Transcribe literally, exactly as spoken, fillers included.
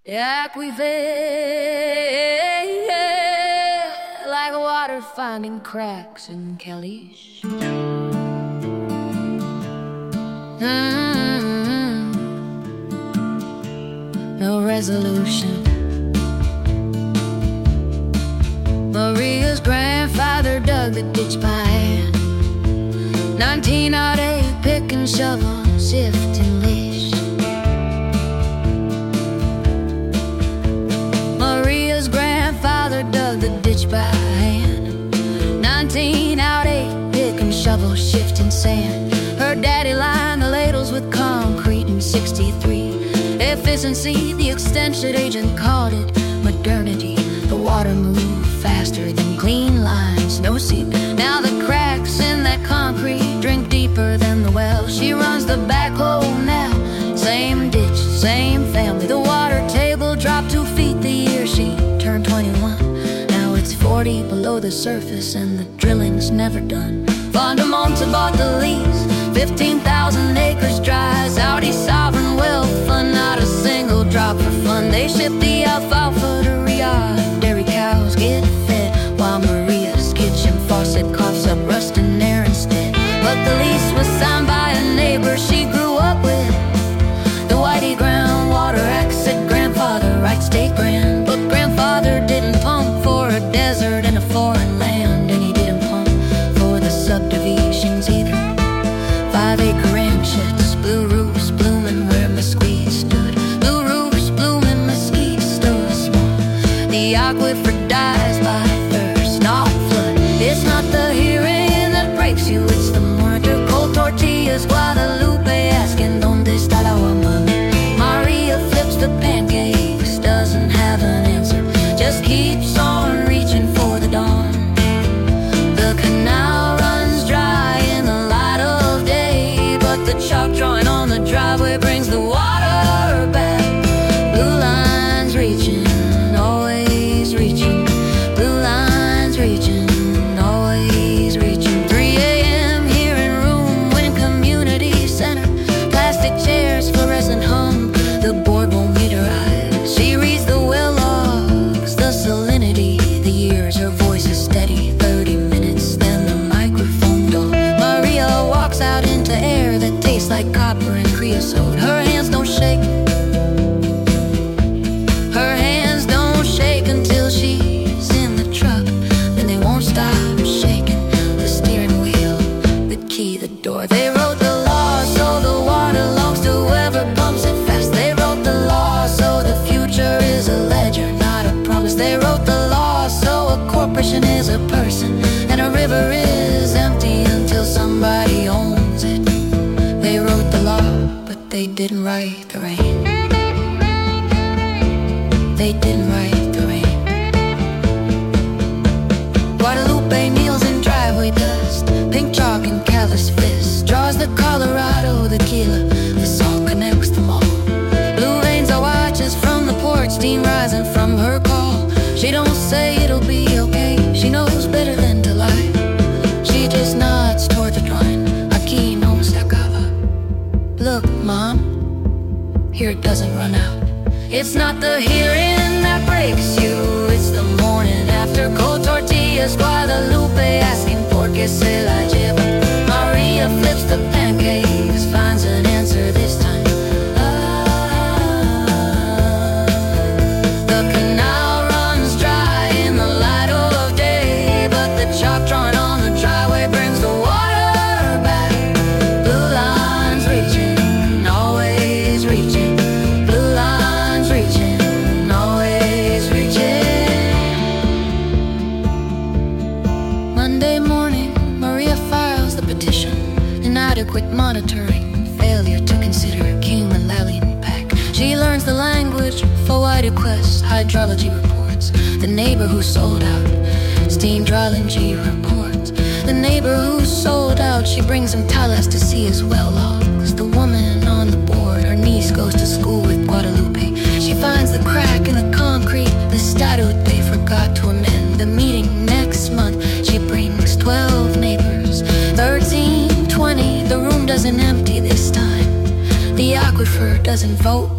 Aquifer, like water finding cracks in Kelly's shoes. Mm-hmm. No resolution. Maria's grandfather dug the ditch by hand. Nineteen out eight, pick and shovel, sifting leash. Maria's grandfather dug the ditch by hand. Nineteen out eight, pick and shovel, shifting sand. Her daddy lined the ladles with concrete in sixty-three. Efficiency, the extension agent called it modernity. The water moved faster than clean lines, no seep. Now the cracks in that concrete drink deeper than the well. She runs the backhoe now, same ditch, same family. The water table dropped two feet the year she turned twenty-one. Now it's forty below the surface and the drilling's never done. Fondamonte bought the lease, fifteen thousand acres dry. Saudi sovereign wealth fund, not a single drop for fun. They ship the alfalfa to Riyadh, dairy cows get fed, while Maria's kitchen faucet coughs up rust in there instead. But the lease was signed by a neighbor she grew up with. The Whitey groundwater act said grandfather, right, state grand. But grandfather didn't pump for a desert and a foreign land, and he didn't pump for the subdivisions either. Five acre ranches, blue roofs blooming where mesquite stood. Blue roofs blooming, mesquite stood small. The aquifer dies by thirst, not flood. It's not the hearing that breaks you, it's the mortar. Cold tortillas, Guadalupe asking donde está la agua. Maria flips the pancakes, doesn't have an answer, just keeps on reaching for the dawn. The canal runs dry in the light of day, but the chalk drawing on the driveway brings the water back. Blue lines reaching, always reaching. Blue lines reaching, always reaching. three a.m. here in room, winning community center. Plastic chairs, fluorescent hum, the board won't meet her eyes. She reads the well logs, the salinity, the years, her voice is steady. thirty minutes, then the microphone gone. Maria walks out into air that tastes like copper and creosote. Her hands don't shake. Her hands don't shake until she's in the truck. Then they won't stop shaking. The steering wheel, the key, the door. They wrote the law so the water belongs to whoever pumps it fast. They wrote the law so the future is a ledger, not a promise. They wrote the law so a corporation is a person and a river is empty until somebody owns it. They wrote the law, but they didn't write the rain. They didn't write the rain. Guadalupe kneels in driveway dust, pink chalk and callous fists. Draws the Colorado, the Gila, the song connects them all. Blue veins are watches from the porch, steam rising from her call. She don't say it'll be okay, she knows better than to lie. She just nods toward the drawing, aquí no se acaba. Look, Mom, here it doesn't run out. It's not the hearing that breaks you, it's the morning after. Cold tortillas, Guadalupe asking por qué se la lleva. Maria flips the pancakes, finds an answer this time. Ah, the canal runs dry in the light of day, but the chalk drawn on the driveway brings the water back. Blue lines reaching, always reaching. Blue lines reaching, always reaching. Monday morning, Maria files the petition. Inadequate monitoring, failure to consider King and Lallian pack. She learns the language for Whitey Quest, hydrology reports. The neighbor who sold out, steam drology reports. The neighbor who sold out, she brings him Talas to see his well logs. The woman on the board, her niece goes to school with Guadalupe. She finds the crack in the concrete, the statute they forgot to amend. The meeting next month, she brings twelve neighbors, thirteen, twenty. The room doesn't empty this time. The aquifer doesn't vote